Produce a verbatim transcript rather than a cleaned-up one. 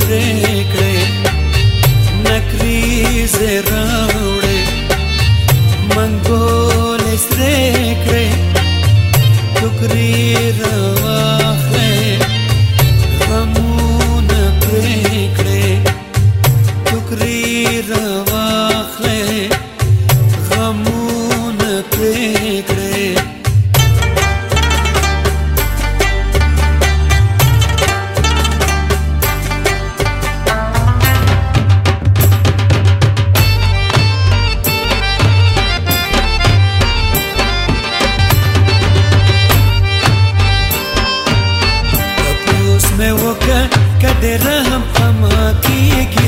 پرېکړې نکریزې راوړې منګولې سرې کړې ټوکرې راواخلې غمونه پرېکړې ټوکرې راواخلې غمونه پرېکړې مې وکړ کډه رحم اما کیږي